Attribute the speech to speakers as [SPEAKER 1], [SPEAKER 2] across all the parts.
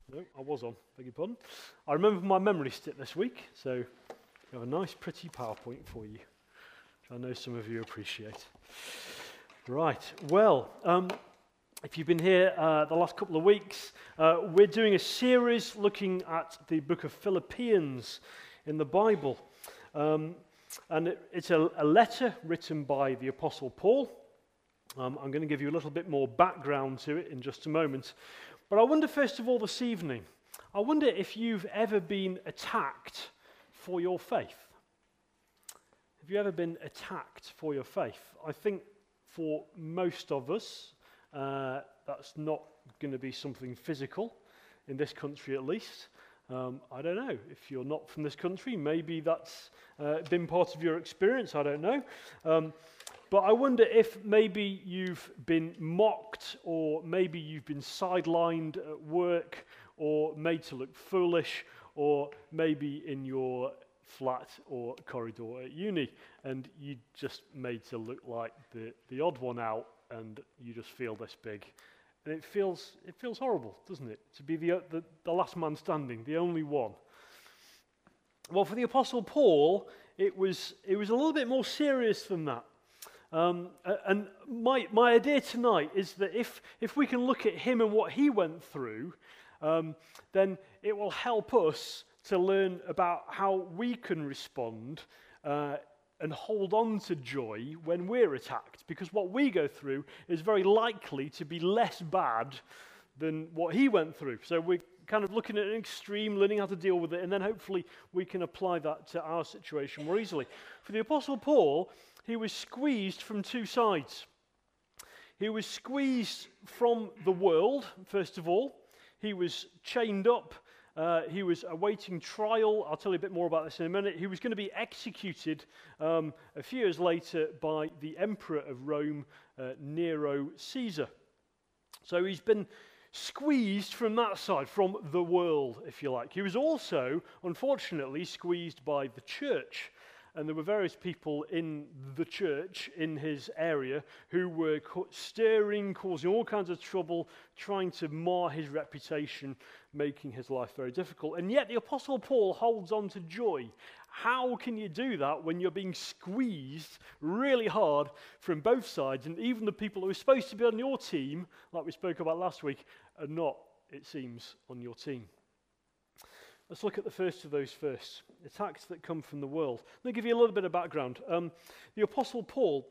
[SPEAKER 1] No, I was on, beg your pardon. I remember my memory stick this week, so we have a nice pretty PowerPoint for you, which I know some of you appreciate. Right, well, if you've been here the last couple of weeks, we're doing a series looking at the book of Philippians in the Bible. And it's a letter written by the Apostle Paul. I'm going to give you a little bit more background to it in just a moment. But I wonder, first of all, this evening, I wonder if you've ever been attacked for your faith. Have you ever been attacked for your faith? I think for most of us, that's not going to be something physical, in this country at least. I don't know. If you're not from this country, maybe that's been part of your experience. I don't know. But I wonder if maybe you've been mocked, or maybe you've been sidelined at work, or made to look foolish, or maybe in your flat or corridor at uni, and you just made to look like the odd one out, and you just feel this big. And it feels horrible, doesn't it? To be the last man standing, the only one. Well, for the Apostle Paul, it was a little bit more serious than that. And my idea tonight is that if we can look at him and what he went through, then it will help us to learn about how we can respond and hold on to joy when we're attacked. Because what we go through is very likely to be less bad than what he went through. So we're kind of looking at an extreme, learning how to deal with it, and then hopefully we can apply that to our situation more easily. For the Apostle Paul, he was squeezed from two sides. He was squeezed from the world, first of all. He was chained up. He was awaiting trial. I'll tell you a bit more about this in a minute. He was going to be executed a few years later by the emperor of Rome, Nero Caesar. So he's been squeezed from that side, from the world, if you like. He was also, unfortunately, squeezed by the church. And there were various people in the church, in his area, who were stirring, causing all kinds of trouble, trying to mar his reputation, making his life very difficult. And yet the Apostle Paul holds on to joy. How can you do that when you're being squeezed really hard from both sides, and even the people who are supposed to be on your team, like we spoke about last week, are not, it seems, on your team? Let's look at the first of those first, attacks that come from the world. Let me give you a little bit of background. The Apostle Paul,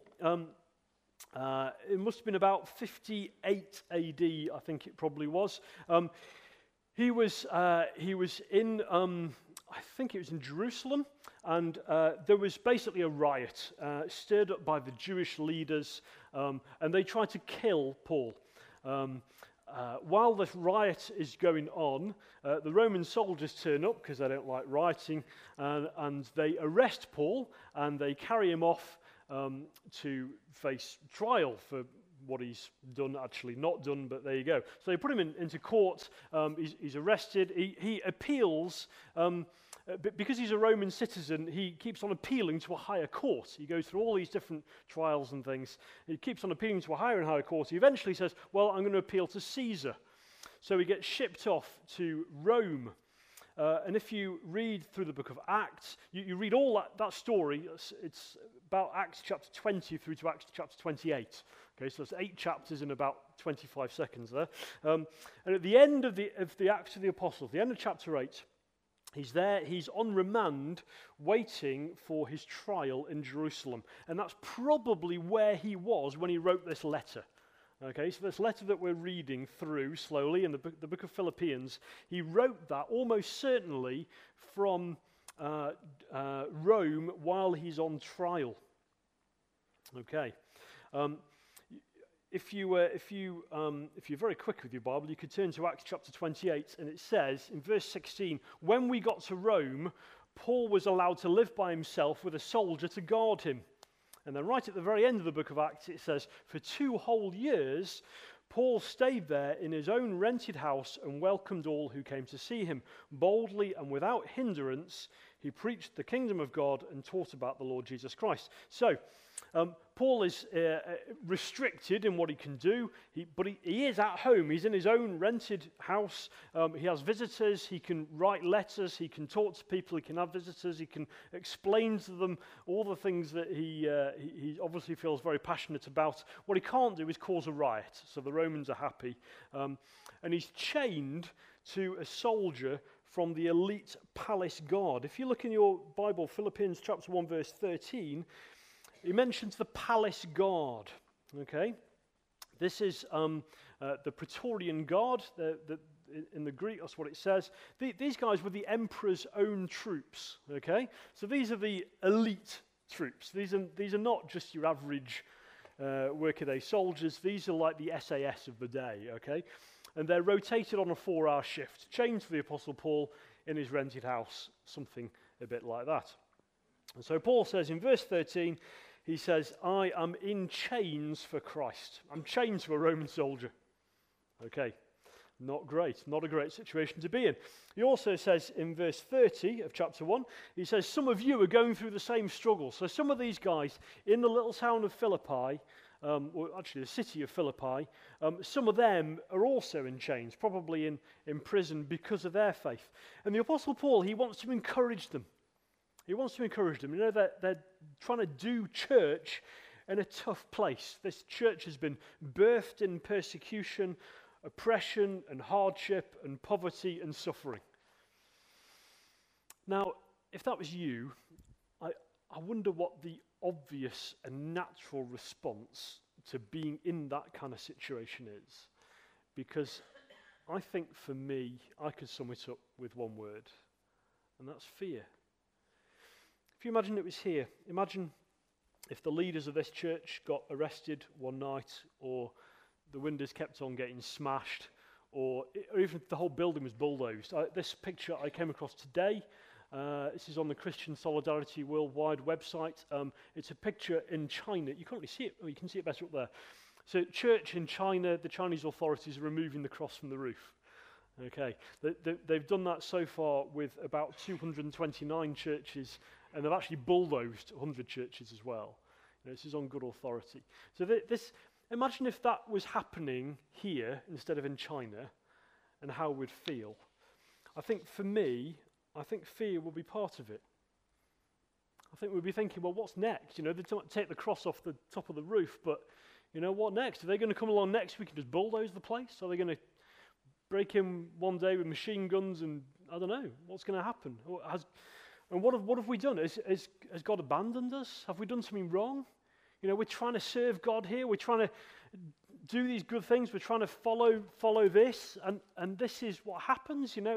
[SPEAKER 1] it must have been about 58 AD, I think it probably was. He was in, I think it was in Jerusalem, and there was basically a riot stirred up by the Jewish leaders, and they tried to kill Paul. While this riot is going on, the Roman soldiers turn up because they don't like rioting, and they arrest Paul, and they carry him off to face trial for what he's done, actually not done, but there you go. So they put him into court. He's arrested. He appeals. Because he's a Roman citizen, he keeps on appealing to a higher court. He goes through all these different trials and things. He keeps on appealing to a higher and higher court. He eventually says, well, I'm going to appeal to Caesar. So he gets shipped off to Rome. And if you read through the book of Acts, you read all that story. It's about Acts chapter 20 through to Acts chapter 28. Okay, so it's 8 chapters in about 25 seconds there. And at the end of the Acts of the Apostles, the end of chapter 8, he's there, he's on remand, waiting for his trial in Jerusalem. And that's probably where he was when he wrote this letter. Okay, so this letter that we're reading through slowly in the book of Philippians, he wrote that almost certainly from Rome while he's on trial. Okay. If you're very quick with your Bible, you could turn to Acts chapter 28, and it says in verse 16, when we got to Rome, Paul was allowed to live by himself with a soldier to guard him. And then right at the very end of the book of Acts, it says, for 2 whole years, Paul stayed there in his own rented house and welcomed all who came to see him. Boldly and without hindrance, he preached the kingdom of God and taught about the Lord Jesus Christ. So, Paul is restricted in what he can do, but he is at home. He's in his own rented house. He has visitors. He can write letters. He can talk to people. He can have visitors. He can explain to them all the things that he obviously feels very passionate about. What he can't do is cause a riot, so the Romans are happy. And he's chained to a soldier from the elite palace guard. If you look in your Bible, Philippians chapter 1, verse 13, he mentions the palace guard, okay? This is the Praetorian Guard. In the Greek, that's what it says. These guys were the emperor's own troops, okay? So these are the elite troops. These are not just your average workaday soldiers. These are like the SAS of the day, okay? And they're rotated on a 4-hour shift, chained to the Apostle Paul in his rented house, something a bit like that. And so Paul says in verse 13, he says, I am in chains for Christ. I'm chained to a Roman soldier. Okay, not great, not a great situation to be in. He also says in verse 30 of chapter 1, he says, some of you are going through the same struggle. So some of these guys in the little town of Philippi, or actually the city of Philippi, some of them are also in chains, probably in prison because of their faith. And the Apostle Paul, he wants to encourage them. He wants to encourage them. You know, they're trying to do church in a tough place. This church has been birthed in persecution, oppression and hardship and poverty and suffering. Now, if that was you, I wonder what the obvious and natural response to being in that kind of situation is. Because I think for me, I could sum it up with one word, and that's fear. If you imagine it was here, imagine if the leaders of this church got arrested one night, or the windows kept on getting smashed, or even if the whole building was bulldozed. This picture I came across today. This is on the Christian Solidarity Worldwide website. It's a picture in China. You can't really see it. Oh, you can see it better up there. So, church in China, the Chinese authorities are removing the cross from the roof. Okay, they've done that so far with about 229 churches, and they've actually bulldozed 100 churches as well. You know, this is on good authority. So imagine if that was happening here instead of in China, and how we'd feel. I think for me, fear will be part of it. I think we'd be thinking, well, what's next? You know, they take the cross off the top of the roof, but, you know, what next? Are they going to come along next week and just bulldoze the place? Are they going to break in one day with machine guns and, I don't know, what's going to happen? And what have we done? Has God abandoned us? Have we done something wrong? You know, we're trying to serve God here. We're trying to do these good things. We're trying to follow this, and this is what happens. You know,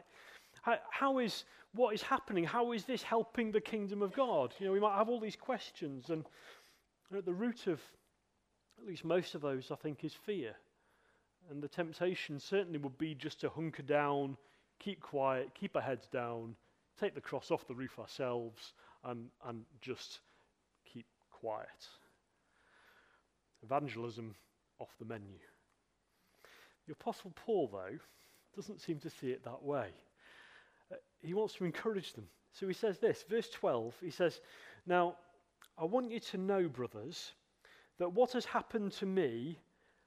[SPEAKER 1] how is what is happening? How is this helping the kingdom of God? You know, we might have all these questions, and at the root of at least most of those, I think, is fear. And the temptation certainly would be just to hunker down, keep quiet, keep our heads down, take the cross off the roof ourselves, and just keep quiet. Evangelism off the menu. The Apostle Paul, though, doesn't seem to see it that way. He wants to encourage them. So he says this, verse 12, he says, now, I want you to know, brothers, that what has happened to me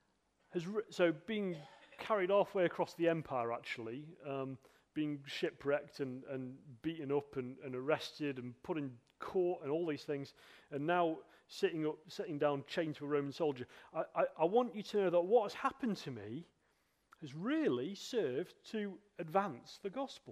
[SPEAKER 1] so being carried halfway across the empire, actually, being shipwrecked and beaten up and arrested and put in court and all these things, and now sitting down chained to a Roman soldier. I want you to know that what has happened to me has really served to advance the gospel.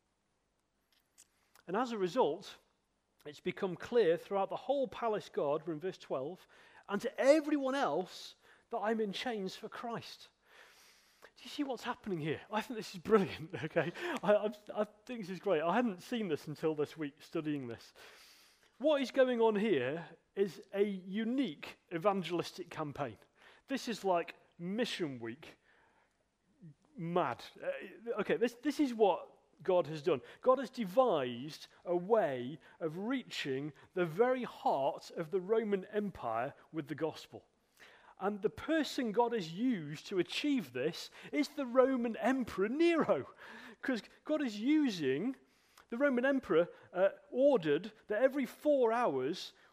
[SPEAKER 1] And as a result, it's become clear throughout the whole palace guard, we're in verse 12, and to everyone else that I'm in chains for Christ. Do you see what's happening here? I think this is brilliant, okay? I think this is great. I hadn't seen this until this week, studying this. What is going on here is a unique evangelistic campaign. This is like Mission Week mad. Okay, this is what God has done. God has devised a way of reaching the very heart of the Roman Empire with the gospel. And the person God has used to achieve this is the Roman Emperor Nero. Because God is using, the Roman Emperor ordered that every 4 hours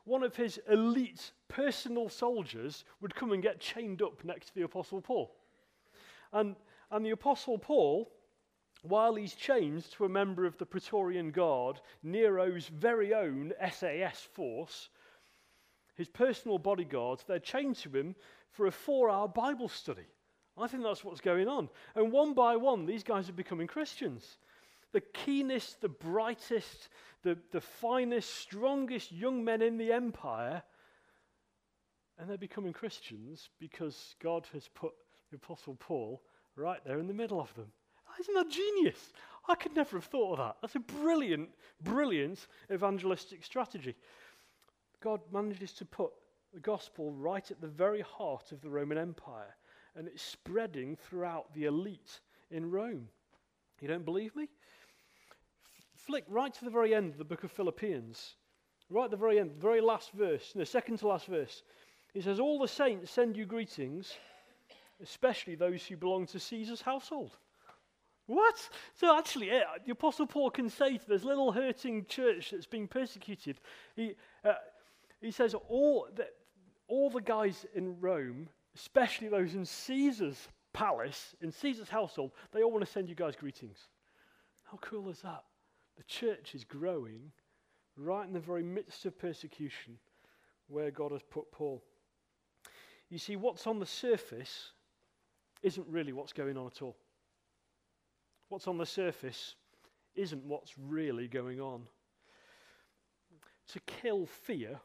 [SPEAKER 1] one of his elite personal soldiers would come and get chained up next to the Apostle Paul. And the Apostle Paul, while he's chained to a member of the Praetorian Guard, Nero's very own SAS force, his personal bodyguards, they're chained to him for a 4-hour Bible study. I think that's what's going on. And one by one, these guys are becoming Christians. The keenest, the brightest, the finest, strongest young men in the empire, and they're becoming Christians because God has put the Apostle Paul right there in the middle of them. Isn't that genius? I could never have thought of that. That's a brilliant, brilliant evangelistic strategy. God manages to put the gospel right at the very heart of the Roman Empire, and it's spreading throughout the elite in Rome. You don't believe me? Flick right to the very end of the book of Philippians. Right at the very end, the very last verse, the second to last verse. He says, all the saints send you greetings, especially those who belong to Caesar's household. What? So actually, the Apostle Paul can say to this little hurting church that's being persecuted, he says, all the guys in Rome, especially those in Caesar's palace, in Caesar's household, they all want to send you guys greetings. How cool is that? The church is growing right in the very midst of persecution where God has put Paul. You see, what's on the surface isn't really what's going on at all. What's on the surface isn't what's really going on. To kill fear,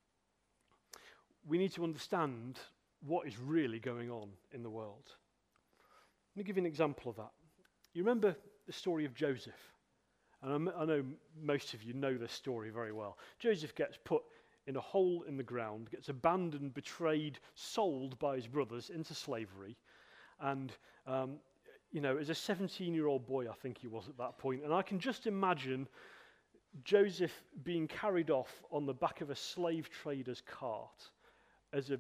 [SPEAKER 1] we need to understand what is really going on in the world. Let me give you an example of that. You remember the story of Joseph? And I know most of you know this story very well. Joseph gets put in a hole in the ground, gets abandoned, betrayed, sold by his brothers into slavery. And, as a 17-year-old boy, I think he was at that point. And I can just imagine Joseph being carried off on the back of a slave trader's cart as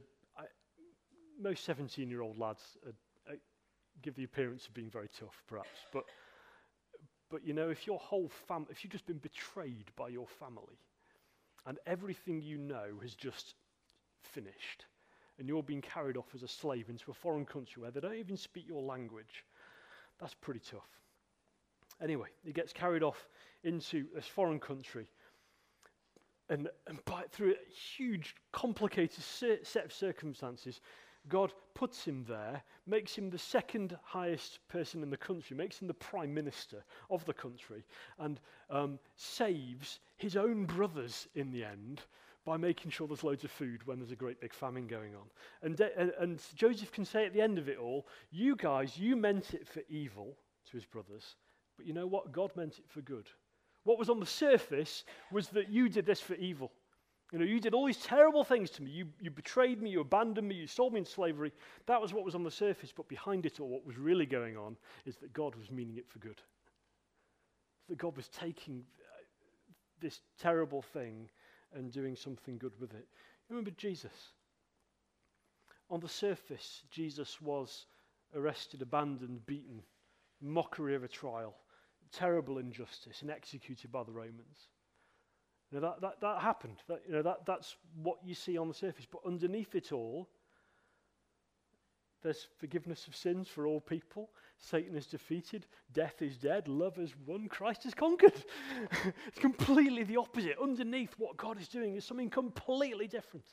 [SPEAKER 1] most 17-year-old lads give the appearance of being very tough, perhaps. But if your whole family, if you've just been betrayed by your family, and everything you know has just finished, and you're being carried off as a slave into a foreign country where they don't even speak your language, that's pretty tough. Anyway, he gets carried off into this foreign country, and through a huge, complicated set of circumstances, God puts him there, makes him the second highest person in the country, makes him the prime minister of the country, and saves his own brothers in the end by making sure there's loads of food when there's a great big famine going on. And Joseph can say at the end of it all, you guys, you meant it for evil to his brothers, but you know what? God meant it for good. What was on the surface was that you did this for evil. You did all these terrible things to me. You betrayed me, you abandoned me, you sold me into slavery. That was what was on the surface, but behind it all, what was really going on is that God was meaning it for good. That God was taking this terrible thing and doing something good with it. Remember Jesus? On the surface, Jesus was arrested, abandoned, beaten, mockery of a trial, terrible injustice, and executed by the Romans. That happened. That's what you see on the surface. But underneath it all, there's forgiveness of sins for all people. Satan is defeated. Death is dead. Love has won. Christ has conquered. It's completely the opposite. Underneath what God is doing is something completely different.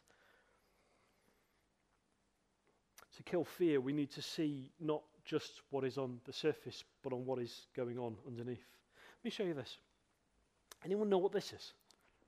[SPEAKER 1] To kill fear, we need to see not just what is on the surface, but on what is going on underneath. Let me show you this. Anyone know what this is?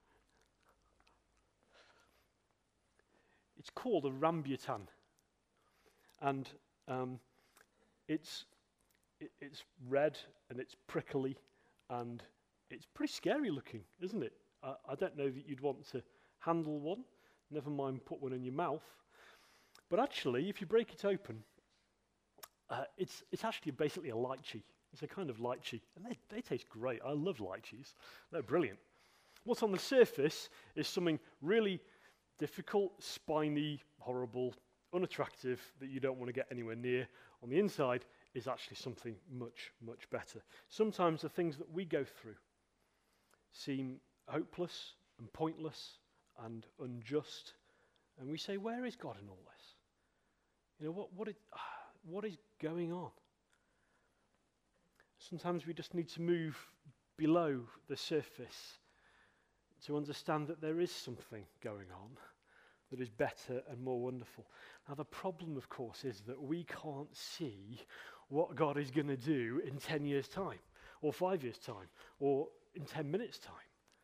[SPEAKER 1] It's called a rambutan, and it's red and it's prickly and it's pretty scary looking, isn't it? I don't know that you'd want to handle one, never mind put one in your mouth. But actually, if you break it open, it's actually basically a lychee. It's a kind of lychee, and they taste great. I love lychees. They're brilliant. What's on the surface is something really difficult, spiny, horrible, unattractive that you don't want to get anywhere near. On the inside is actually something much, much better. Sometimes the things that we go through seem hopeless and pointless and unjust. And we say, where is God in all this? What is going on? Sometimes we just need to move below the surface to understand that there is something going on that is better and more wonderful. Now, the problem, of course, is that we can't see what God is going to do in 10 years' time, or 5 years' time, or in 10 minutes' time.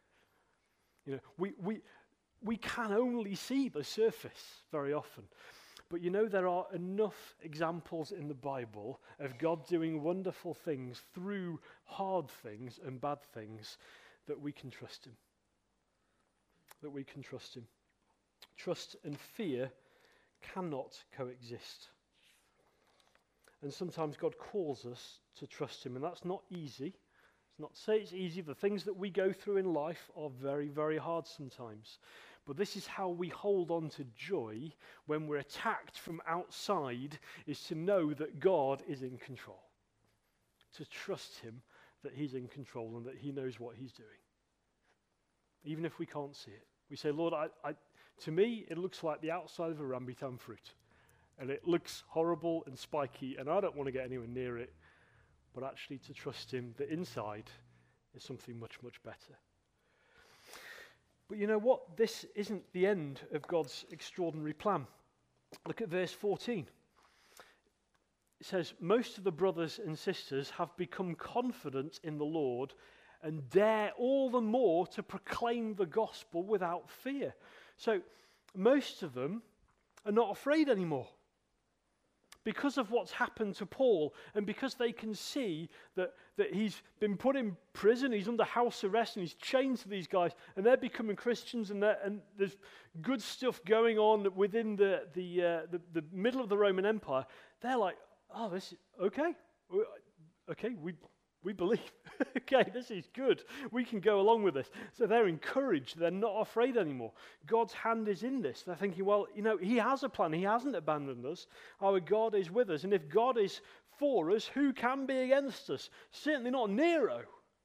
[SPEAKER 1] We can only see the surface very often. But there are enough examples in the Bible of God doing wonderful things through hard things and bad things that we can trust Him. That we can trust Him. Trust and fear cannot coexist. And sometimes God calls us to trust Him, and that's not easy. It's not to say it's easy. The things that we go through in life are very, very hard sometimes. But this is how we hold on to joy when we're attacked from outside, is to know that God is in control. To trust Him that He's in control and that He knows what He's doing. Even if we can't see it. We say, Lord, to me, it looks like the outside of a rambutan fruit. And it looks horrible and spiky, and I don't want to get anywhere near it. But actually to trust Him, the inside is something much, much better. But you know what? This isn't the end of God's extraordinary plan. Look at verse 14. It says, most of the brothers and sisters have become confident in the Lord and dare all the more to proclaim the gospel without fear. So most of them are not afraid anymore. Because of what's happened to Paul, and because they can see that he's been put in prison, he's under house arrest, and he's chained to these guys, and they're becoming Christians, and there's good stuff going on within the middle of the Roman Empire, they're like, oh, this is okay. Okay, we believe. Okay, this is good. We can go along with this. So they're encouraged. They're not afraid anymore. God's hand is in this. They're thinking, well, He has a plan. He hasn't abandoned us. Our God is with us. And if God is for us, who can be against us? Certainly not Nero.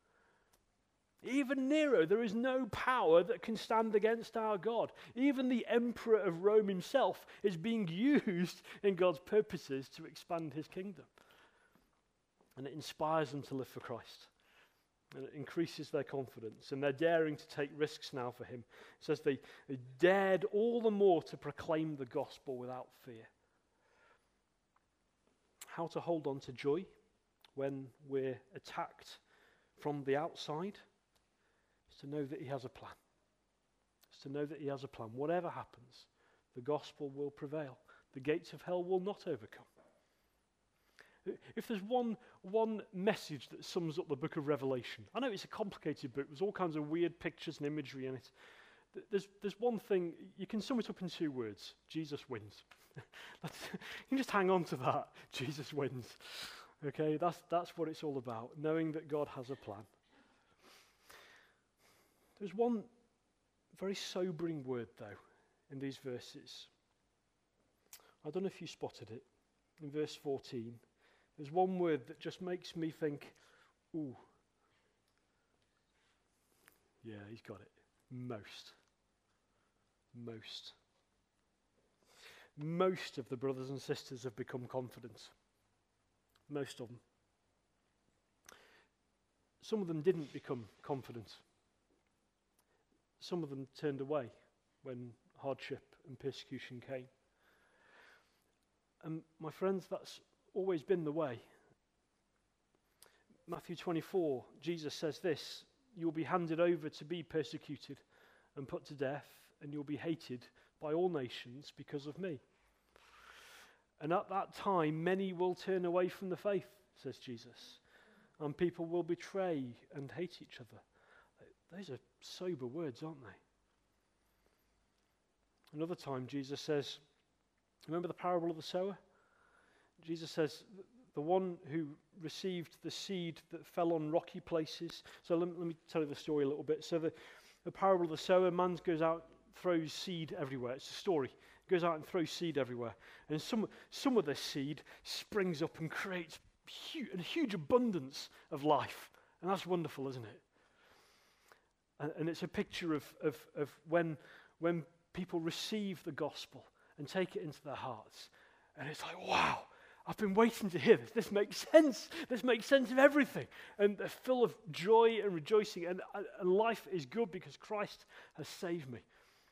[SPEAKER 1] Even Nero, there is no power that can stand against our God. Even the emperor of Rome himself is being used in God's purposes to expand His kingdom. And it inspires them to live for Christ. And it increases their confidence. And they're daring to take risks now for Him. It says they dared all the more to proclaim the gospel without fear. How to hold on to joy when we're attacked from the outside is to know that He has a plan. It's to know that He has a plan. Whatever happens, the gospel will prevail. The gates of hell will not overcome. If there's one message that sums up the book of Revelation, I know it's a complicated book, there's all kinds of weird pictures and imagery in it. There's one thing, you can sum it up in 2 words: Jesus wins. You can just hang on to that. Jesus wins. Okay, that's what it's all about, knowing that God has a plan. There's one very sobering word, though, in these verses. I don't know if you spotted it. In verse 14, there's one word that just makes me think, ooh. Yeah, he's got it. Most. Most. Most of the brothers and sisters have become confident. Most of them. Some of them didn't become confident. Some of them turned away when hardship and persecution came. And my friends, that's always been the way. Matthew 24, Jesus says this: you'll be handed over to be persecuted and put to death, and you'll be hated by all nations because of me. And at that time, many will turn away from the faith, says Jesus, and people will betray and hate each other. Those are sober words, aren't they? Another time, Jesus says, remember the parable of the sower? Jesus says, the one who received the seed that fell on rocky places. So let me tell you the story a little bit. So the parable of the sower, man goes out, throws seed everywhere. It's a story. He goes out and throws seed everywhere. And some of this seed springs up and creates a huge abundance of life. And that's wonderful, isn't it? And it's a picture of when when people receive the gospel and take it into their hearts. And it's like, wow, I've been waiting to hear this. This makes sense. This makes sense of everything. And they're full of joy and rejoicing. And life is good because Christ has saved me.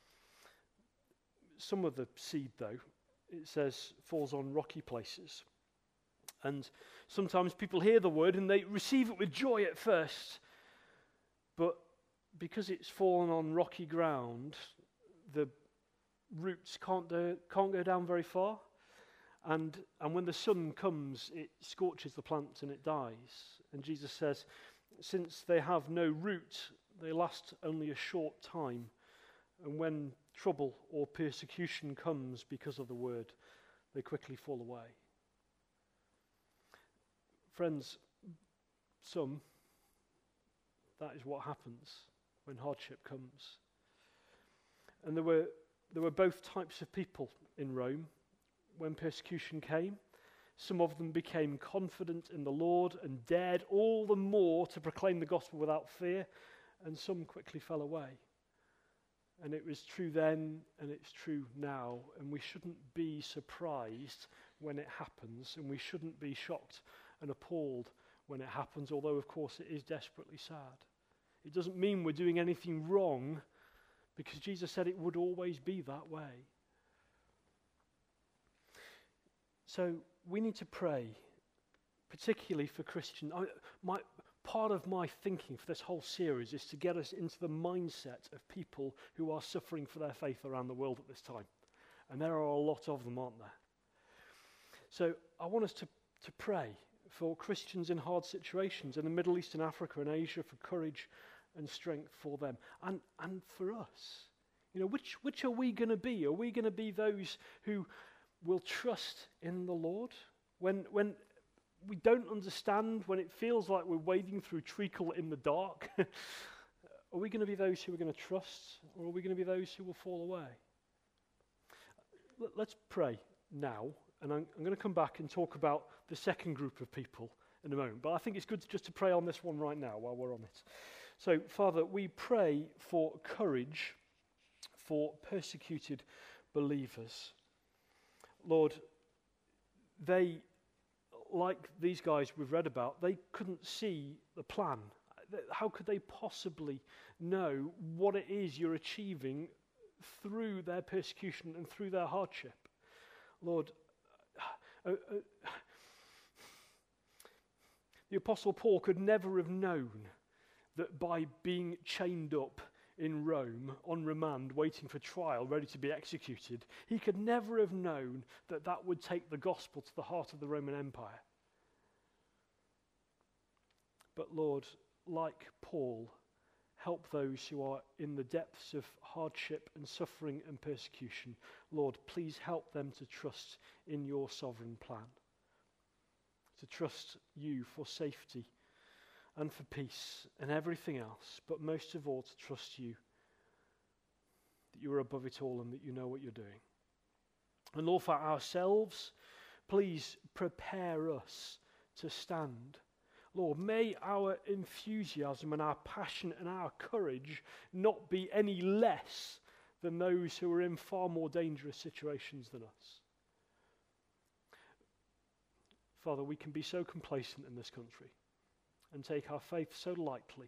[SPEAKER 1] Some of the seed, though, it says, falls on rocky places. And sometimes people hear the word and they receive it with joy at first. But because it's fallen on rocky ground, the roots can't go down very far. And when the sun comes, it scorches the plant and it dies. And Jesus says, since they have no root, they last only a short time. And when trouble or persecution comes because of the word, they quickly fall away. Friends, that is what happens when hardship comes. And there were both types of people in Rome when persecution came. Some of them became confident in the Lord and dared all the more to proclaim the gospel without fear, and some quickly fell away. And it was true then, and it's true now, and we shouldn't be surprised when it happens, and we shouldn't be shocked and appalled when it happens, although of course it is desperately sad. It doesn't mean we're doing anything wrong, because Jesus said it would always be that way. So we need to pray, particularly for Christians. Part of my thinking for this whole series is to get us into the mindset of people who are suffering for their faith around the world at this time. And there are a lot of them, aren't there? So I want us to pray for Christians in hard situations in the Middle East and Africa and Asia, for courage and strength for them. And for us. You know, which are we going to be? Are we going to be those who will trust in the Lord when we don't understand, when it feels like we're wading through treacle in the dark? Are we going to be those who are going to trust, or are we going to be those who will fall away? Let's pray now, and I'm going to come back and talk about the second group of people in a moment. But I think it's good just to pray on this one right now while we're on it. So, Father, we pray for courage for persecuted believers. Lord, they, like these guys we've read about, they couldn't see the plan. How could they possibly know what it is you're achieving through their persecution and through their hardship? Lord, the Apostle Paul could never have known that by being chained up in Rome on remand, waiting for trial, ready to be executed, he could never have known that that would take the gospel to the heart of the Roman Empire. But Lord, like Paul, help those who are in the depths of hardship and suffering and persecution. Lord, please help them to trust in your sovereign plan, to trust you for safety and for peace and everything else, but most of all to trust you, that you are above it all and that you know what you're doing. And Lord, for ourselves, please prepare us to stand. Lord, may our enthusiasm and our passion and our courage not be any less than those who are in far more dangerous situations than us. Father, we can be so complacent in this country and take our faith so lightly.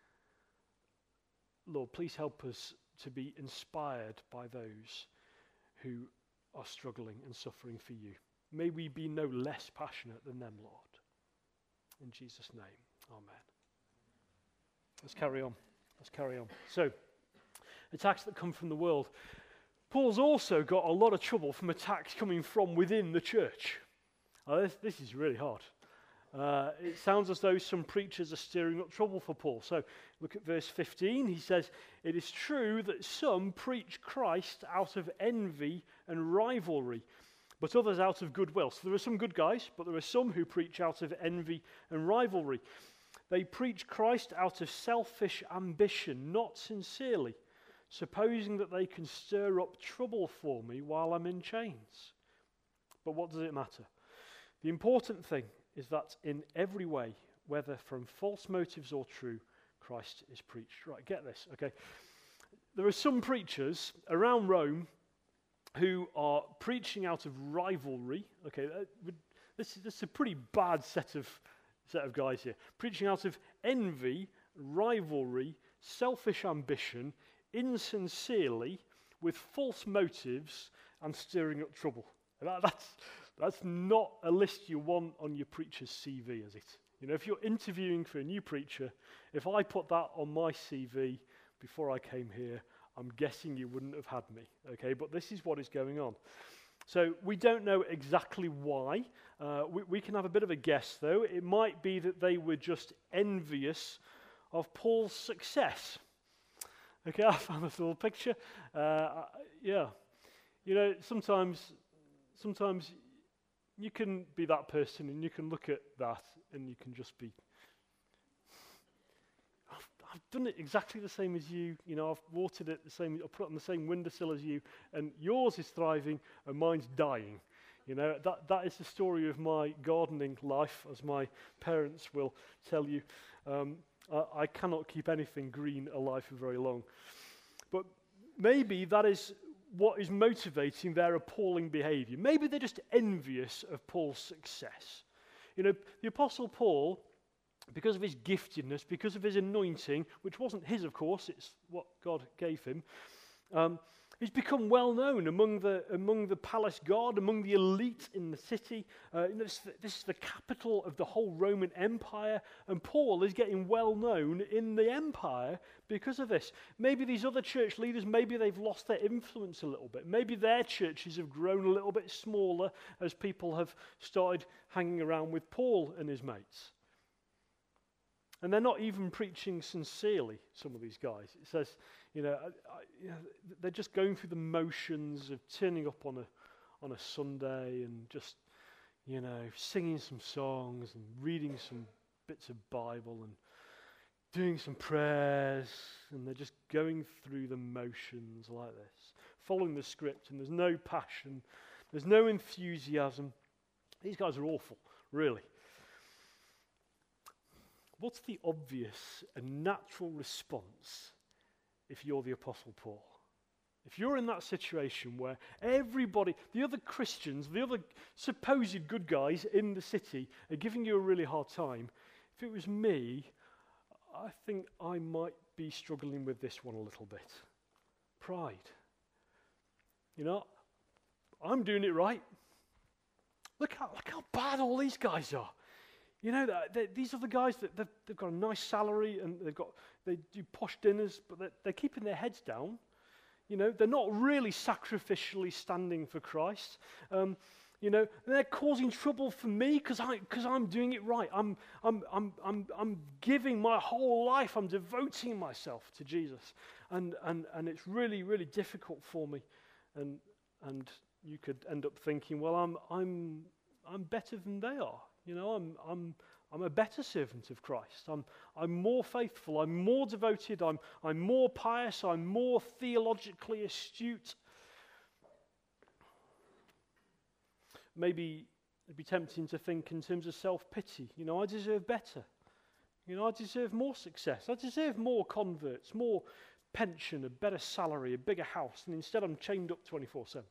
[SPEAKER 1] Lord, please help us to be inspired by those who are struggling and suffering for you. May we be no less passionate than them, Lord. In Jesus' name, amen. Let's carry on. So, attacks that come from the world. Paul's also got a lot of trouble from attacks coming from within the church. This is really hard. It sounds as though some preachers are stirring up trouble for Paul. So look at verse 15. He says, "It is true that some preach Christ out of envy and rivalry, but others out of goodwill." So there are some good guys, but there are some who preach out of envy and rivalry. They preach Christ out of selfish ambition, not sincerely, supposing that they can stir up trouble for me while I'm in chains. But what does it matter? The important thing is that in every way, whether from false motives or true, Christ is preached. Right, get this, okay? there are some preachers around Rome who are preaching out of rivalry. Okay, this is a pretty bad set of guys here. Preaching out of envy, rivalry, selfish ambition, insincerely, with false motives, and stirring up trouble. That's not a list you want on your preacher's CV, is it? You know, if you're interviewing for a new preacher, if I put that on my CV before I came here, I'm guessing you wouldn't have had me, okay? But this is what is going on. So we don't know exactly why. We can have a bit of a guess, though. It might be that they were just envious of Paul's success. Okay, I found this little picture. Yeah. You know, sometimes you can be that person and you can look at that and you can just be, I've done it exactly the same as you. You know, I've watered it the same, I've put it on the same windowsill as you, and yours is thriving and mine's dying. You know, that is the story of my gardening life, as my parents will tell you. I cannot keep anything green alive for very long. But maybe that is what is motivating their appalling behavior. Maybe they're just envious of Paul's success. You know, the Apostle Paul, because of his giftedness, because of his anointing, which wasn't his, of course, it's what God gave him, he's become well known among the palace guard, among the elite in the city. This is the capital of the whole Roman Empire, and Paul is getting well known in the empire because of this. Maybe these other church leaders, maybe they've lost their influence a little bit. Maybe their churches have grown a little bit smaller as people have started hanging around with Paul and his mates. And they're not even preaching sincerely, some of these guys. It says, you know, they're just going through the motions of turning up on a Sunday and just, you know, singing some songs and reading some bits of Bible and doing some prayers, and they're just going through the motions like this, following the script, and there's no passion, there's no enthusiasm. These guys are awful, really. What's the obvious and natural response if you're the Apostle Paul? If you're in that situation where everybody, the other Christians, the other supposed good guys in the city are giving you a really hard time, if it was me, I think I might be struggling with this one a little bit. Pride. You know, I'm doing it right. Look how bad all these guys are. You know, these are the guys that they've got a nice salary and they do posh dinners, but they're keeping their heads down. You know, they're not really sacrificially standing for Christ. You know, they're causing trouble for me because I'm doing it right. I'm giving my whole life. I'm devoting myself to Jesus, and it's really, really difficult for me. And you could end up thinking, well, I'm better than they are. You know, I'm a better servant of Christ. I'm more faithful. I'm more devoted. I'm more pious. I'm more theologically astute. Maybe it'd be tempting to think in terms of self-pity. You know, I deserve better. You know, I deserve more success. I deserve more converts, more pension, a better salary, a bigger house, and instead I'm chained up 24/7.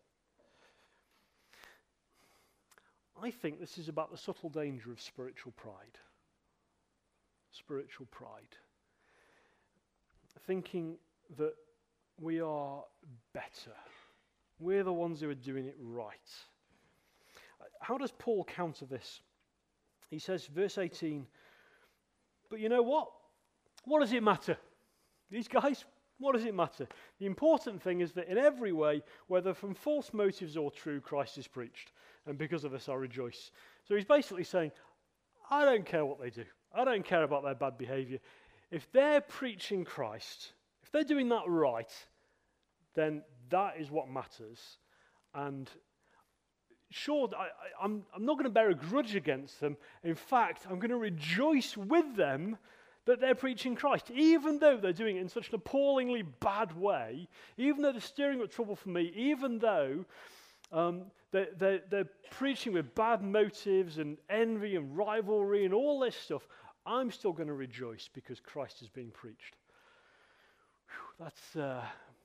[SPEAKER 1] I think this is about the subtle danger of spiritual pride. Spiritual pride. Thinking that we are better. We're the ones who are doing it right. How does Paul counter this? He says, verse 18, but you know what? What does it matter? These guys, what does it matter? The important thing is that in every way, whether from false motives or true, Christ is preached. And because of this, I rejoice. So he's basically saying, I don't care what they do. I don't care about their bad behavior. If they're preaching Christ, if they're doing that right, then that is what matters. And sure, I'm not going to bear a grudge against them. In fact, I'm going to rejoice with them that they're preaching Christ, even though they're doing it in such an appallingly bad way, even though they're stirring up trouble for me, even though they're preaching with bad motives and envy and rivalry and all this stuff, I'm still going to rejoice because Christ is being preached. Whew,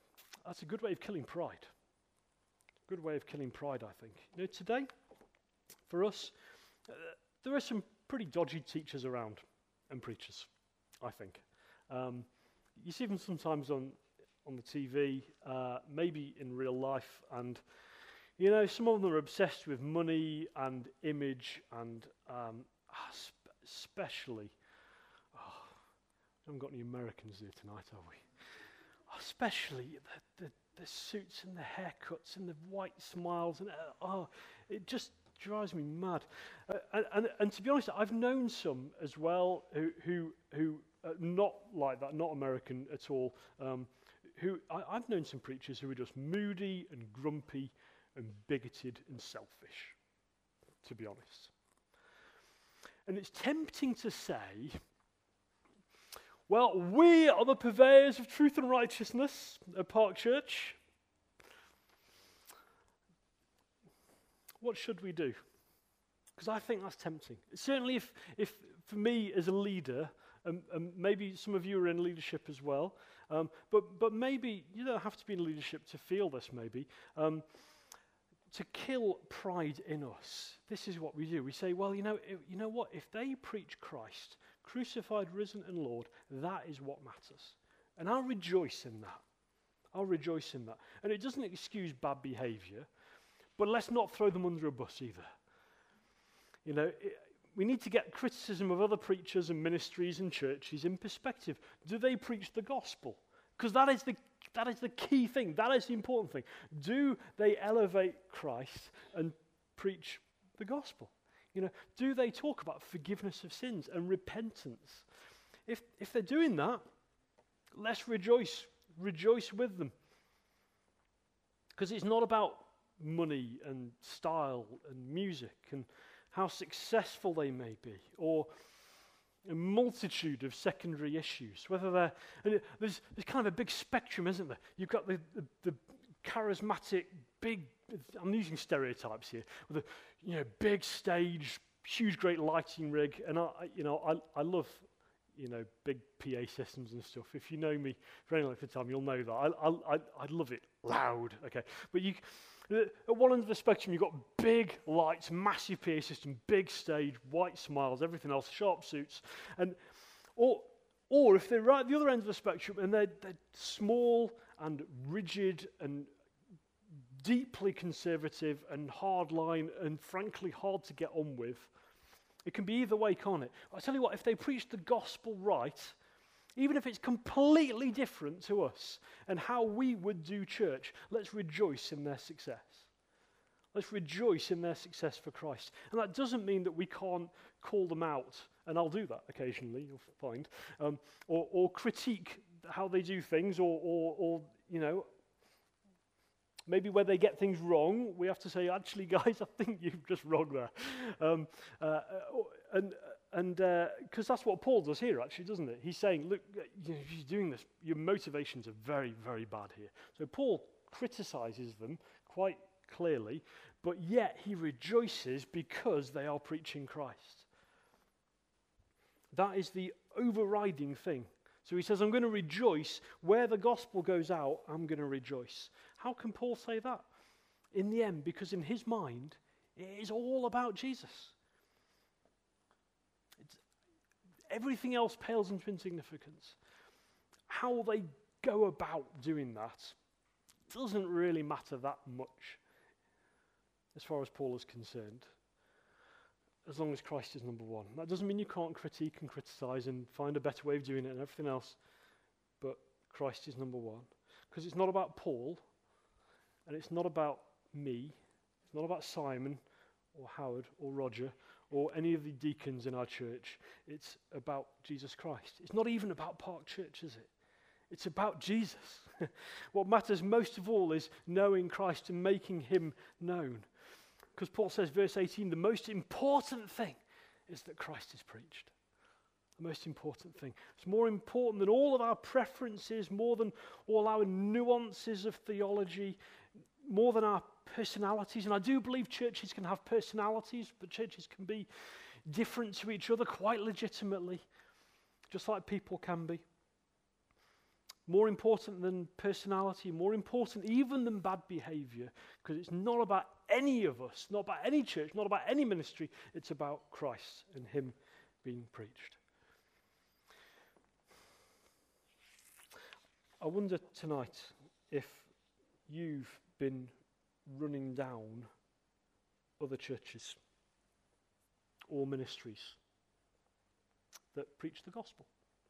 [SPEAKER 1] that's a good way of killing pride. Good way of killing pride, I think. Today, for us, there are some pretty dodgy teachers around and preachers, I think. You see them sometimes on the TV, maybe in real life, and some of them are obsessed with money and image, and especially, we haven't got any Americans here tonight, have we? Especially the suits and the haircuts and the white smiles, and it just drives me mad. And to be honest, I've known some as well who not like that, not American at all. I've known some preachers who are just moody and grumpy and bigoted and selfish, to be honest. And it's tempting to say, well, we are the purveyors of truth and righteousness at Park Church. What should we do? Because I think that's tempting. Certainly if for me as a leader, maybe some of you are in leadership as well, but maybe you don't have to be in leadership to feel this maybe. To kill pride in us, this is what we do. We say, well, you know what? If they preach Christ, crucified, risen, and Lord, that is what matters. And I'll rejoice in that. I'll rejoice in that. And it doesn't excuse bad behavior, but let's not throw them under a bus either. We need to get criticism of other preachers and ministries and churches in perspective. Do they preach the gospel? Because that is the key thing. That is the important thing. Do they elevate Christ and preach the gospel? Do they talk about forgiveness of sins and repentance? If they're doing that, let's rejoice with them. Because it's not about money and style and music and how successful they may be, or a multitude of secondary issues. Whether there's kind of a big spectrum, isn't there? You've got the charismatic, big. I'm using stereotypes here. With a big stage, huge, great lighting rig, and I love big PA systems and stuff. If you know me for any length of time, you'll know that I love it loud. Okay, but at one end of the spectrum, you've got big lights, massive PA system, big stage, white smiles, everything else, sharp suits, or if they're right at the other end of the spectrum and they're small and rigid and deeply conservative and hardline and frankly hard to get on with, it can be either way, can't it? I tell you what, if they preach the gospel right, even if it's completely different to us and how we would do church, let's rejoice in their success. Let's rejoice in their success for Christ. And that doesn't mean that we can't call them out, and I'll do that occasionally, you'll find, or critique how they do things, or maybe where they get things wrong, we have to say, actually, guys, I think you've just wrong there. And because that's what Paul does here, actually, doesn't it? He's saying, look, if you're doing this, your motivations are very, very bad here. So Paul criticizes them quite clearly, but yet he rejoices because they are preaching Christ. That is the overriding thing. So he says, I'm going to rejoice. Where the gospel goes out, I'm going to rejoice. How can Paul say that? In the end, because in his mind, it is all about Jesus. Everything else pales into insignificance. How they go about doing that doesn't really matter that much as far as Paul is concerned, as long as Christ is number one. That doesn't mean you can't critique and criticize and find a better way of doing it and everything else, but Christ is number one. Because it's not about Paul, and it's not about me, it's not about Simon or Howard or Roger or any of the deacons in our church. It's about Jesus Christ. It's not even about Park Church, is it? It's about Jesus. What matters most of all is knowing Christ and making him known. Because Paul says, verse 18, the most important thing is that Christ is preached. The most important thing. It's more important than all of our preferences, more than all our nuances of theology, more than our personalities. And I do believe churches can have personalities, but churches can be different to each other quite legitimately, just like people can be. more important than personality, more important even than bad behavior, because it's not about any of us, not about any church, not about any ministry. It's about Christ and him being preached. I wonder tonight if you've been running down other churches or ministries that preach the gospel.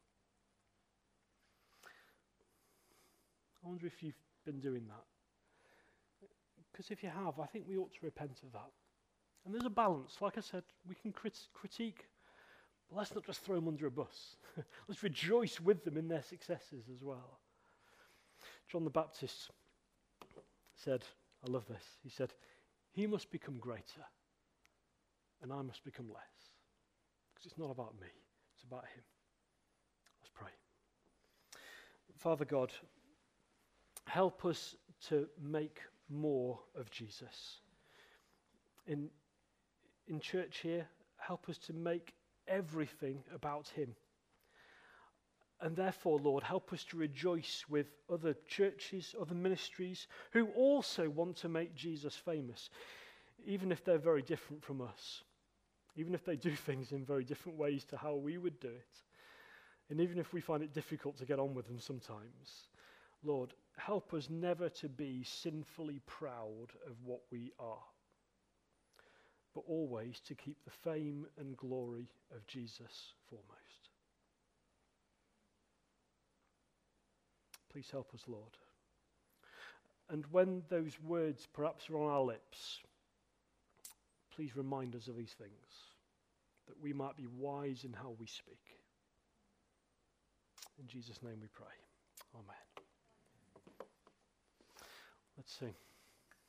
[SPEAKER 1] I wonder if you've been doing that. Because if you have, I think we ought to repent of that. And there's a balance. Like I said, we can critique, but let's not just throw them under a bus. Let's rejoice with them in their successes as well. John the Baptist said, I love this, he said, he must become greater and I must become less. Because it's not about me, it's about him. Let's pray. Father God, help us to make more of Jesus. In church here, help us to make everything about him. And therefore, Lord, help us to rejoice with other churches, other ministries, who also want to make Jesus famous, even if they're very different from us, even if they do things in very different ways to how we would do it, and even if we find it difficult to get on with them sometimes. Lord, help us never to be sinfully proud of what we are, but always to keep the fame and glory of Jesus foremost. Please help us, Lord. And when those words perhaps are on our lips, please remind us of these things, that we might be wise in how we speak. In Jesus' name we pray. Amen. Let's sing.